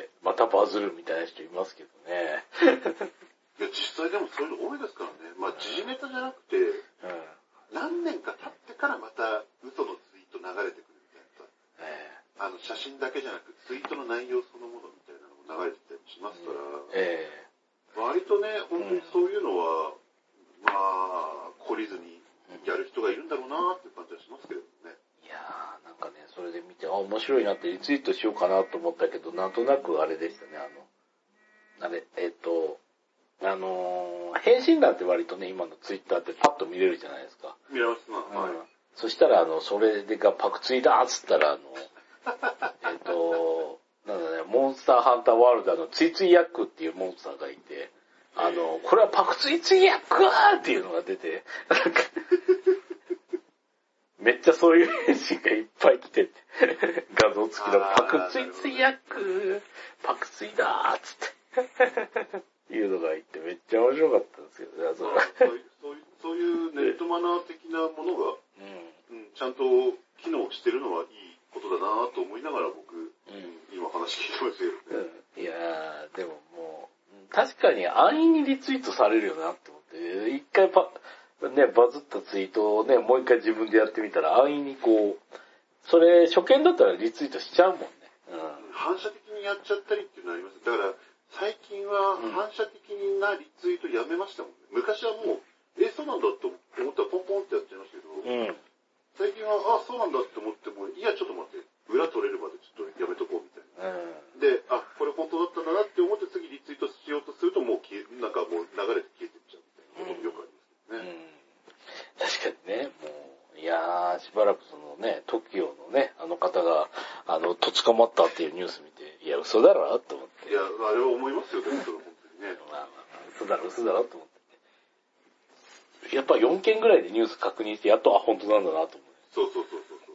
またバズるみたいな人いますけどね。 いや、実際でもそういうの多いですからね。まあ、時事ネタじゃなくて、うん、何年か経ってからまた嘘のツイート流れてくるみたいなさ、えー、あの、写真だけじゃなく、ツイートの内容そのものみたいなのも流れてたりしますから、えー、割とね、本当にそういうのは、うん、まあ、懲りずにやる人がいるんだろうなっていう感じはしますけどね。 いやー、なんかね、それで見て、あ、面白いなってリツイートしようかなと思ったけど、なんとなくあれでしたね、あの、あれ、えっと、あのー、返信欄って割とね、今のツイッターってパッと見れるじゃないですか。 見れますな、はい。 うん、そしたら、あの、それがパクツイだーっつったら、あの、えっと、なんだね、モンスターハンターワールドのツイツイヤックっていうモンスターがいて、あの、これはパクツイツイヤックーっていうのが出て、なんか、めっちゃそういう返信がいっぱい来てて、画像付きのパクツイツイヤック、パクツイだーっつって。いうのがいてめっちゃ面白かったんですけどね、それは。 そういう、そういう、そういうネットマナー的なものが、うんうん、ちゃんと機能してるのはいいことだなと思いながら僕、うん、今話聞いてますよ、ねうん。いやー、でももう、確かに安易にリツイートされるよなって思って、一回パ、ね、バズったツイートをね、もう一回自分でやってみたら安易にこう、それ初見だったらリツイートしちゃうもんね。 うん、反射的にやっちゃったりっていうのあります。だから、最近は反射的なリツイートやめましたもんね。昔はもう、え、そうなんだって思ったらポンポンってやっちゃいましたけど、うん、最近は、あ、そうなんだって思っても、いや、ちょっと待って、裏取れるまでちょっとやめとこうみたいな。うん、で、あ、これ本当だったんだなって思って次リツイートしようとすると、もう消え、なんかもう流れて消えてっちゃうみたいなこともよくありますけどね。 うん、確かにね、もう、いやー、しばらくそのね、トキオのね、あの方が、あの、と捕まったっていうニュース見て、いや、嘘だろなって思って。 いや、あれは思いますよ、でもそれ本当にね。 まあまあまあ、嘘だろ、嘘だろって思って。やっぱよんけんぐらいでニュース確認して、やっと、あ、本当なんだなと思う。 そうそうそうそうそう。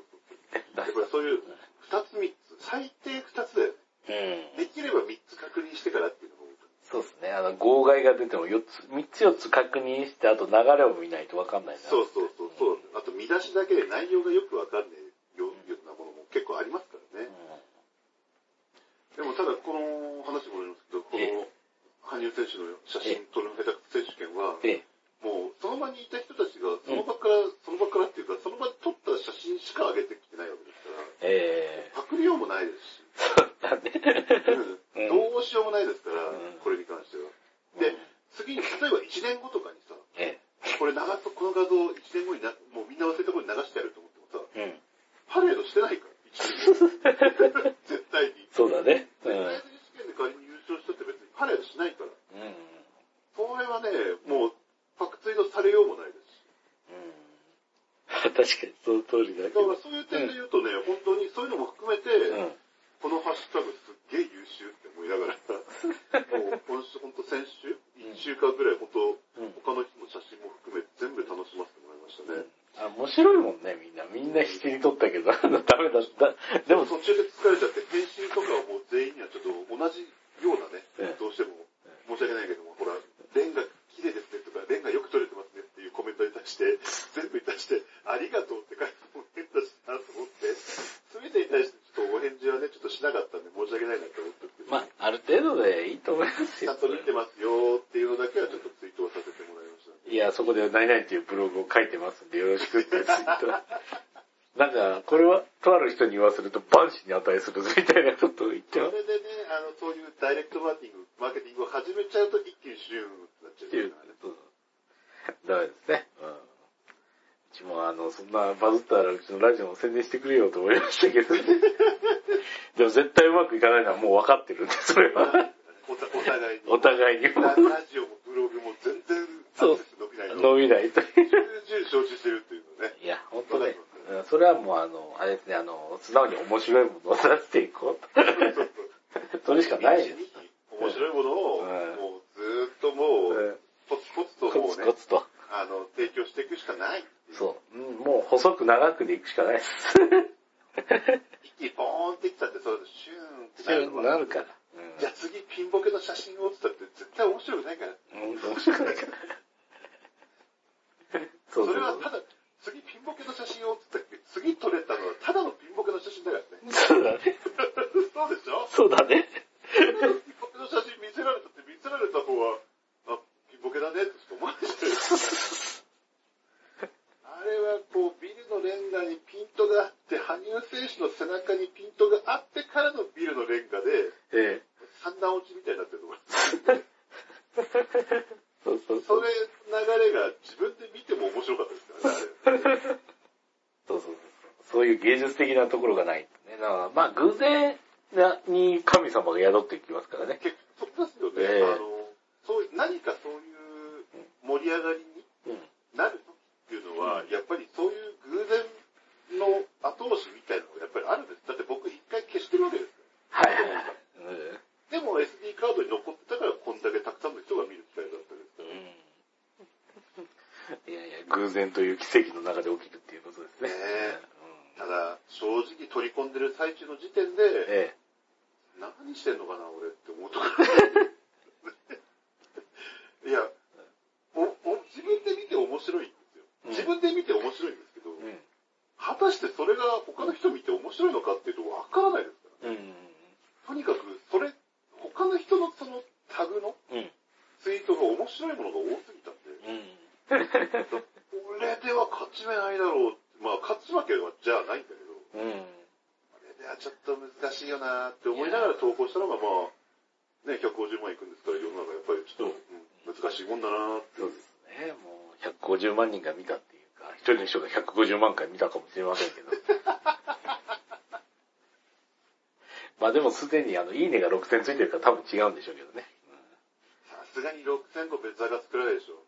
やっぱりそういう、二つ三つ、最低二つだよね。うん。できれば三つ確認してからっていうのが多い。 そうですね。あの、号外が出ても四つ、三つ四つ確認して、あと流れを見ないとわかんないな。 そうそうそうそう、うん。あと見出しだけで内容がよくわかんないようなものも結構ありますからね。うん、でもただ、この話もありますけど、この、羽生選手の写真撮る下手選手権は、もう、その場にいた人たちが、その場から、うん、その場からっていうか、その場で撮った写真しか上げてきてないわけですから、えー、パクリようもないですし、そうだね、うん、どうしようもないですから、うん、これに関しては。で、次に、例えばいちねんごとかにさ、えー、これ流すと、この画像いちねんごにな、もうみんな忘れたことに流してやると思ってもさ、うん、パレードしてないから、いちねんご。絶対に。 そうだね。 うん。大学試験で仮に優勝したって別にパレードしないから。うん。それはね、もう、パクツイートされようもないですし。 うん。確かに、その通りだけど。 だからそういう点で言うとね、うん、本当にそういうのも含めて、うん、このハッシュタグすっげえ優秀って思いながら、もう今週、本当先週、いっしゅうかんぐらい本当、うん、他の人の写真も含めて全部楽しませてもらいましたね。 あ、面白いもんね、みんな。みんな必死に撮ったけど、ダメだった。 でも途中で疲れちゃって、返信とかはもう全員にはちょっと同じようなね、うん、どうしても申し訳ないけども、ほら、レンガ綺麗ですねとか、レンガよく撮れてますねっていうコメントに対して、全部に対して、ありがとうって書いても変だしなと思って、すべてに対してちょっとお返事はね、ちょっとしなかったんで申し訳ないなと思ってるけど、 まあ、ある程度でいいと思いますよ。 ちゃんと見てますよっていうのだけはちょっとツイートをさせてもらいました、ね。 いや、そこで何々っていうブログを書いてますんで、よろしくってツイート。なんか、これは、とある人に言わせると、万死に値するみたいなことを言ってます。 それでね、あの、そういうダイレクトマーケティング、マーケティングを始めちゃうと一気にシューンってなっちゃうからね。 ダメですね。うん。うちもあの、そんなバズったらうちのラジオも宣伝してくれよと思いましたけど、ね、でも絶対うまくいかないのはもう分かってるんで、それは。 お, お互いに。 お互いにも。 ラジオもブログも全然アクセス伸びない。伸びないという。 重々承知してるっていうのね。 いや、本当ね。それはもうあの、あれですね、あの、素直に面白いものを出していこうと。それしかないです。 面白いものを、もうずーっともう、コツコツともうね。 コツコツと。 遅く長くで行くしかないです。 息ボーンってきたって、そうシューンってなるのなるから。 うん、じゃあ次ピンボケの写真を写ったって絶対面白くないから。 うん、面白くないから。 そうそうそれはただ、次ピンボケの写真を写ったっけ次撮れたのはただのピンボケの写真だからね。 そうだね。 そうでしょそうだね。 ピンボケの写真見せられたって見せられた方は、あ、ピンボケだねってしか思わないじゃないですか。あれはこうビルのレンガにピントがあって、羽生選手の背中にピントがあってからのビルのレンガで、ええ、三段落ちみたいになってるところ。そうそうそう。それ流れが自分で見ても面白かったですからね、あれ。 そうそうそう。そういう芸術的なところがない。ね、だからまあ偶然に神様が宿ってきますからね。 結局そうですよね。えー、あのそう何かそういう盛り上がりになる時っていうのは、うん、やっぱりそういう偶然の後押しみたいなのがやっぱりあるんです。だって僕一回消してるわけですから。はいはいはい。うん、でも エスディー カードに残ってたからこんだけたくさんの人が見る機会だったんですから。 うん、いやいや、偶然という奇跡の中で起きるっていうことですね。 ねうん、ただ、正直取り込んでる最中の時点で、ええ、何してんのかな、俺って思うところ。いやおお、自分で見て面白いんですよ。自分で見て面白いんですけど、うん、果たしてそれが他の人見て面白いのかっていうとわからないですから、ね。うん、とにかく、それ、他の人のそのタグのツイートが面白いものが多すぎたんで、うん、これでは勝ち目ないだろう。まあ、勝ち負けはじゃあないんだけど、うん、あれではちょっと難しいよなーって思いながら投稿したのが、まあ、ね、ひゃくごじゅうまんいくんですから、世の中やっぱりちょっと、うん、難しいもんだなーって。 そうですね。もう、ひゃくごじゅうまんにんが見たっていうか、一人の人がひゃくごじゅうまんかい見たかもしれませんけど。まあでもすでにあの、いいねがろくせんついてるから多分違うんでしょうけどね。 さすがにろくせんご別座が作られるでしょ。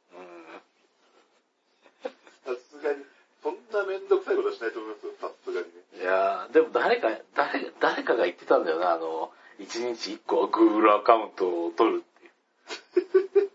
さすがに、そんなめんどくさいことはしないと思いますよ、さすがにね。 いやー、でも誰か、誰、誰かが言ってたんだよな、あの、いちにちいっこ Google アカウントを取るっていう。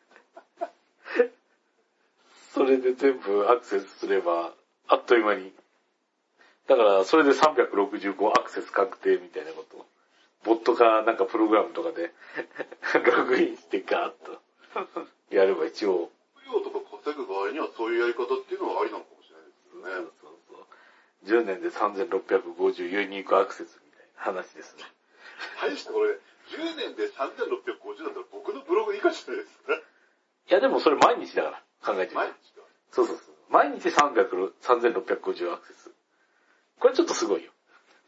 それで全部アクセスすれば、あっという間に。だから、それでさんびゃくろくじゅうごアクセス確定みたいなことを、ボットかなんかプログラムとかで、ログインしてガーッとやれば一応。 料とか稼ぐ場合にはそういうやり方っていうのはありなのかもしれないですよね。そうそうそう。 じゅうねんでさんぜんろっぴゃくごじゅうユニークアクセスみたいな話ですね。 大してこれ、じゅうねんでさんぜんろっぴゃくごじゅうだったら僕のブログ以下じゃないですか。いやでもそれ毎日だから、考えてみて。 毎日か。 そうそうそう。毎日さんぜんろっぴゃくごじゅうアクセス。これちょっとすごいよ。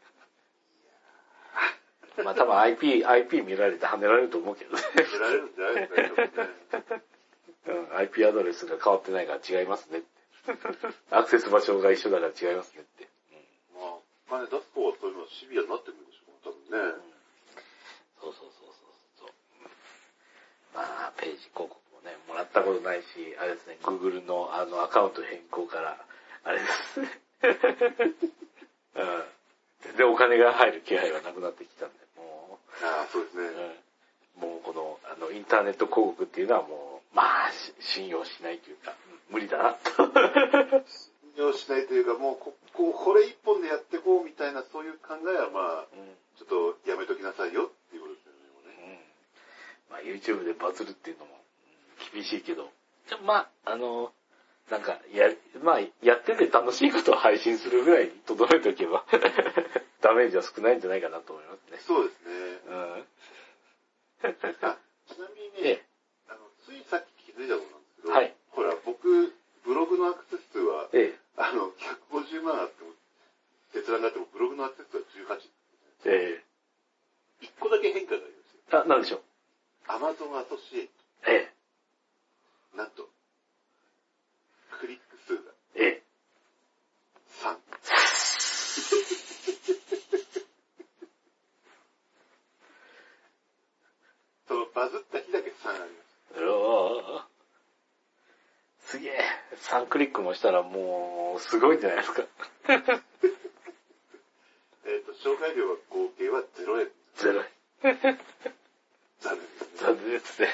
まあ多分 アイピー、アイピー 見られて跳ねられると思うけどね。 見られるんじゃないですか、ね。 うん、アイピー アドレスが変わってないから違いますねって。アクセス場所が一緒だから違いますねって。 うん、まあ、お金出す方はそういうのシビアになってくるでしょう、多分ね。うん、 そうそうそうそうそう。まあ、ページ広告もね、もらったことないし、あれですね、Google のあのアカウント変更から、あれですね。うん。全然お金が入る気配はなくなってきたんで、もう。ああ、そうですね。 うん、もうこの、あの、インターネット広告っていうのはもう、まあ、信用しないというか、うん、無理だなと。 信用しないというか、もうこ、こ、これ一本でやってこうみたいな、そういう考えはまあ、うん、ちょっとやめときなさいよっていうことですよね。 うん、まあ、YouTube でバズるっていうのも、うん、厳しいけど、じゃまあ、あの、なんか、や、まあ、やってて楽しいことを配信するぐらいに留めておけば、ダメージは少ないんじゃないかなと思いますね。 そうですね。うん。あ、ちなみにね、ええ、あの、ついさっき気づいたことなんですけど、はい。ほら、僕、ブログのアクセス数は、ええ、あの、ひゃくごじゅうまんあっても、閲覧があっても、ブログのアクセス数はじゅうはち。ええ。一個だけ変化がありますよ。 あ、なんでしょう。 Amazon アソシエイト。 ええ。なんと、クリック数が。 ええ。 さん。そのバズった日だけさんあります。 うわー。すげえ。さんクリックもしたらもう、すごいんじゃないですか。 えっと、紹介料は合計はゼロえん。 ゼロえん。 残念ですね。 残念ですね。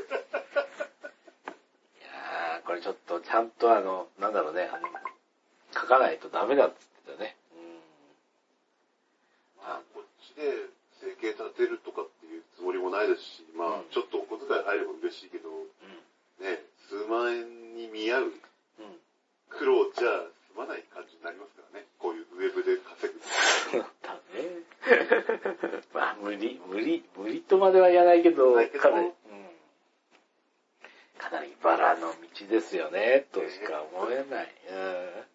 いやー、これちょっとちゃんとあの、なんだろうね、あの、 書かないとダメだって言ってたね。 うん。まあ、こっちで生計立てるとかっていうつもりもないですし、まあ、うん、ちょっとお小遣い入れば嬉しいけど、うん、ね、数万円に見合う苦労じゃ済まない感じになりますからね。こういうウェブで稼ぐ。 そうだね。まあ、無理、無理、無理とまでは言わないけど、 ないけどかなり、うん、かなりバラの道ですよね、としか思えない。うん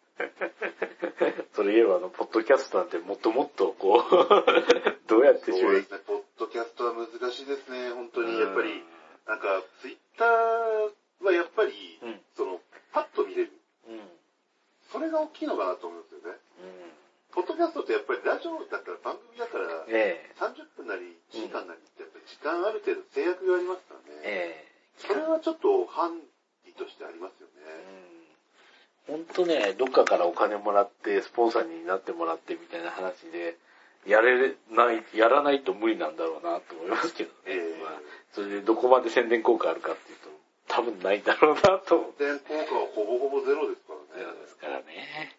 それ言えばあの、ポッドキャストなんてもっともっとこう、どうやって収益。 そうですね、ポッドキャストは難しいですね、本当に。やっぱり、なんか、ツイッターはやっぱり、うん、その、パッと見れる。うん、それが大きいのかなと思うんですよね。うん、ポッドキャストってやっぱりラジオだから番組だから、えー、さんじゅっぷんなりいちじかんなりってやっぱり時間ある程度制約がありますからね。えー、それはちょっと範囲としてありますよね。うんほんとね、どっかからお金もらって、スポンサーになってもらってみたいな話で、やれない、やらないと無理なんだろうなと思いますけどね。えー、まあ、それでどこまで宣伝効果あるかっていうと、多分ないんだろうなと思って。 宣伝効果はほぼほぼゼロですからね。 ゼロですからね。いやい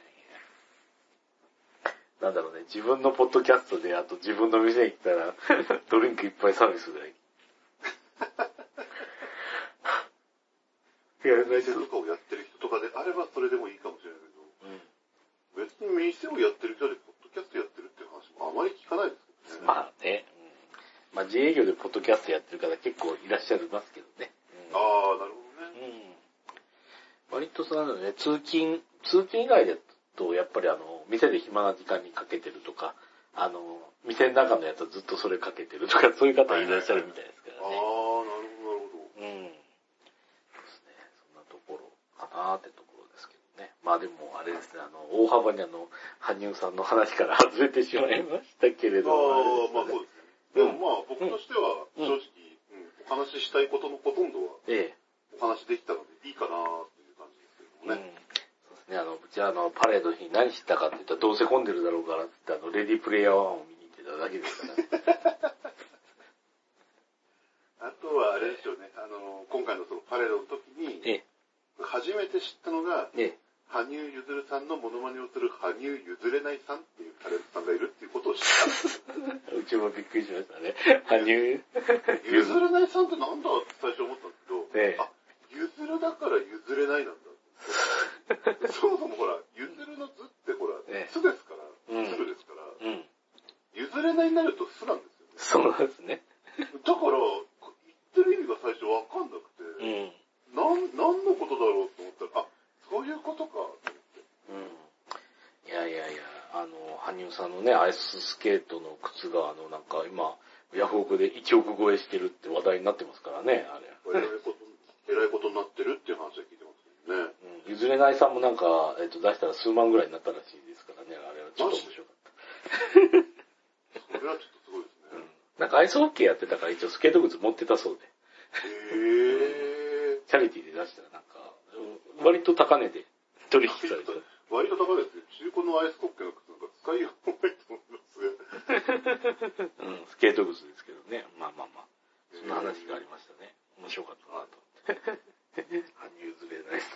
やなんだろうね、自分のポッドキャストで、あと自分の店に行ったら、ドリンクいっぱいサービスぐらい。 やらない店とかをやってる人とかであればそれでもいいかもしれないけど、うん、別に店をやってる人でポッドキャストやってるっていう話もあまり聞かないですけどね。 まあね、うん、まあ自営業でポッドキャストやってる方結構いらっしゃいますけどね。 うん、ああ、なるほどね。 うん、割とそうなのね、通勤、通勤以外だとやっぱりあの、店で暇な時間にかけてるとか、あの、店の中のやつはずっとそれかけてるとか、そういう方いらっしゃるみたいですからね。 はいはいはい、ああ、なるほど、なるほど。うん。 ところかなーってところですけどね。まあでもあれですね、あの、大幅にあの、羽生さんの話から外れてしまいましたけれども。 ああ、まあそうですね。でもまあ僕としては正直、うんうん、お話ししたいことのほとんどは、お話できたのでいいかなっていう感じですけどもね。うん、 そうですね、あの、うちはあの、パレードの日に何したかって言ったらどうせ混んでるだろうからって言って、あの、レディープレイヤーワンを見に行ってただけですからね。 あとはあれでしょうね、あの、今回のそのパレードの時に、ええ初めて知ったのが、ね、羽生結弦さんのモノマネをする羽生結れないさんっていうタレントさんがいるっていうことを知った。 うちもびっくりしましたね。羽生譲れないさんってなんだって最初思ったんですけど、ね、あ、譲るだから譲れないなんだ。そもそもほら、譲るの図ってほら、ね、巣ですから、粒、うん、ですから、うん、譲れないになると巣なんですよね。そうですね。 だから、言ってる意味が最初わかんなくて、うんなん、何のことだろうと思ったら、あ、そういうことか、と思って。 うん。いやいやいや、あの、羽生さんのね、アイススケートの靴が、あの、なんか今、ヤフオクでいちおく超えしてるって話題になってますからね、あれ。 えらいこと、えらいことになってるっていう話は聞いてますよね。 うん。譲れないさんもなんか、えっと、出したら数万ぐらいになったらしいですからね、あれはちょっと面白かった。 それはちょっとすごいですね。うん。 なんかアイスホッケーやってたから一応スケート靴持ってたそうで。 へー。 チャリティーで出したらなんか、割と高値で取引されてる。 割と高値ですね。中古のアイスホッケーの靴なんか使いようがないと思いますね。うん、スケート靴ですけどね。まあまあまあ。そんな話がありましたね。面白かったなと。羽生譲れない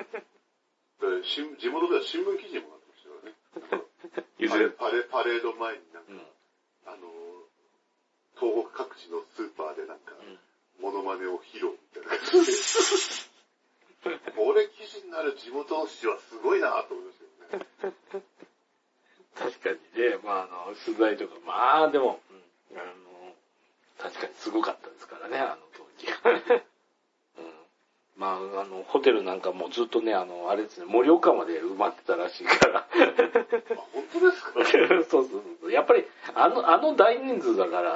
地元では新聞記事にもなってましたからね。パレパレード前になんか、うん、あの、東北各地のスーパーでなんか、うんモノマネを披露みたいな感じで。これ記事になる地元の紙はすごいなと思いましたけどね。 確かにね、まああの、取材とか、まあでも、うん、あの、確かにすごかったですからね、あの当時。うん、まああの、ホテルなんかもずっとね、あの、あれですね、盛岡まで埋まってたらしいから。 あ、本当ですかそうそうそう。やっぱり、あの、あの大人数だから、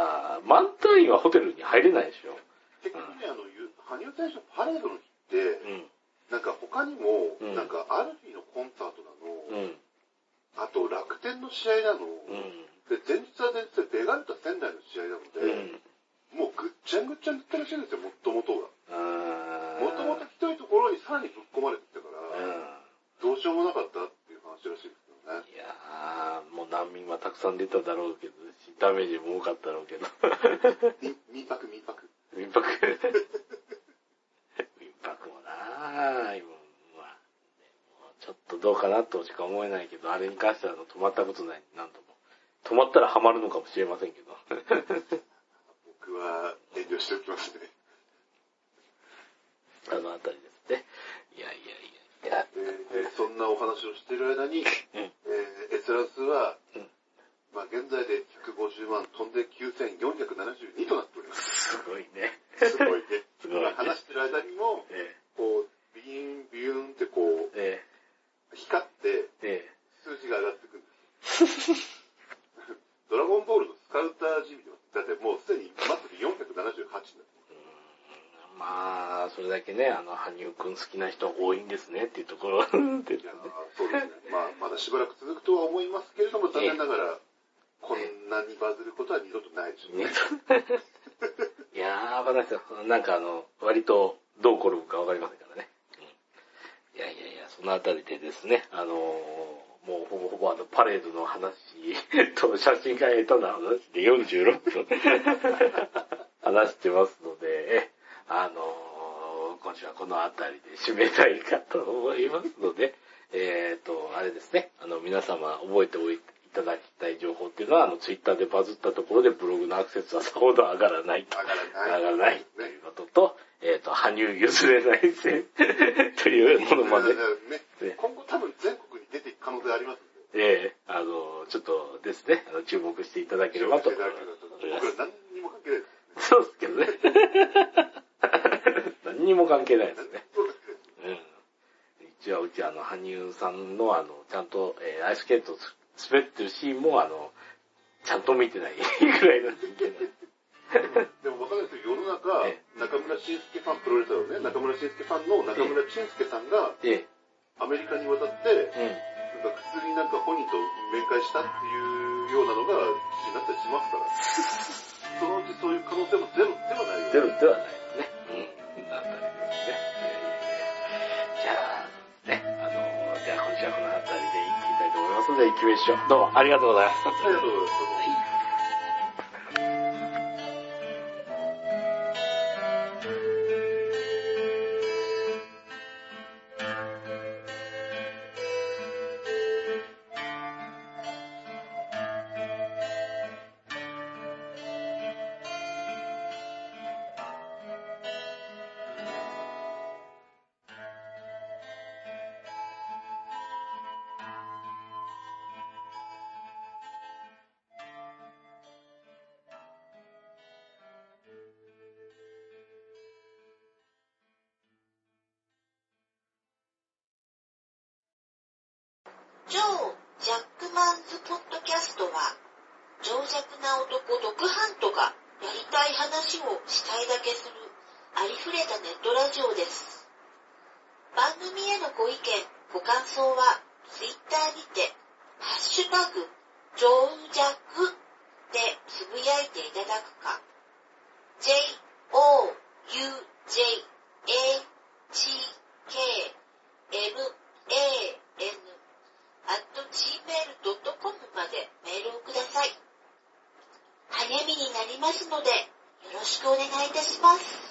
満タイはホテルに入れないでしょ。 結局ね、あの、羽生選手のパレードの日って、うん、なんか他にも、うん、なんかアルフィーのコンサートなの、うん、あと楽天の試合なの、うん、で、前日は前日でベガルタ仙台の試合なので、うん、もうぐっちゃんぐっちゃんだったらしいんですよ、もともとが。もともとひどいところにさらにぶっ込まれてきたから、うん、どうしようもなかったっていう話らしいですけどね。 いやー、もう難民はたくさん出ただろうけど、ダメージも多かったろうけど。 民泊、民泊。 民泊。民泊もなぁ、今、まあ、でもちちょっとどうかなとしか思えないけど、あれに関してはあの止まったことない、なんとも。止まったらハマるのかもしれませんけど。 僕は遠慮しておきますね。 あのあたりですね。いやいやいやいや。 えー、そんなお話をしている間に、うん、えー、閲覧数は、うん、まあ現在でひゃくごじゅうまん飛んできゅうせんよんひゃくななじゅうにとなっております。 すごいね。 すごいね。すごいね。話してる間にも、えー、こう、ビーン、ビューンってこう、えー、光って、えー、数字が上がってくるんです。ドラゴンボールのスカウター ジービー だってもうすでにまずよんひゃくななじゅうはちになってまあ、それだけね、あの、羽生くん好きな人多いんですねっていうところで、ね。 いやそうですね。まあ、まだしばらく続くとは思いますけれども、残念ながら、こんなにバズることは二度とないでしょうね。 いやー、わかんないですよ。なんかあの、割とどう転ぶかわかりませんからね。うん、いやいやいや、そのあたりでですね、あのー、もうほぼほぼあの、パレードの話と写真が下手な話でよんじゅうろっぷん話してますので、あのー、今週はこのあたりで締めたいかと思いますので、えーと、あれですね、あの、皆様覚えておいていただきたい情報っていうのは、あの、ツイッターでバズったところでブログのアクセスはさほど上がらないと。 上がらない。 上がらないということと、えーと、羽生譲れない線というものまで。 ね、今後多分全国に出ていく可能性ありますので、ええー、あの、ちょっとですね、あの注目していただければと思います。 僕ら何にも関係ないです。 そうですけどね。何にも関係ないですね。うん。一応うちあの、羽生さんのあの、ちゃんと、えー、アイスケート滑ってるシーンもあの、ちゃんと見てないぐらいなんですけど。 でもわかんないですよ、世の中、中村慎介ファン、プロレスラーのね、中村慎介ファンの中村慎介さんが、アメリカに渡って、なんか普通になんか本人と面会したっていうようなのが記事になったりしますから、そのうちそういう可能性もゼロではないよね。 ゼロではないですね。うん。なったりですね。じゃあ、ね、あの、じゃあ今週はこのあたりで行きたいと思いますので、行きましょう。どうもありがとうございます。 ありがとうございます。 超ジャックマンズポッドキャストは、情弱な男ドクハントがやりたい話をしたいだけするありふれたネットラジオです。番組へのご意見、ご感想はツイッターにて、ハッシュタグ、ジョージャックでつぶやいていただくか、ジェイオーユージェイエージーケーエムエーエヌアットジーメールドットコム までメールをください。励みになりますのでよろしくお願いいたします。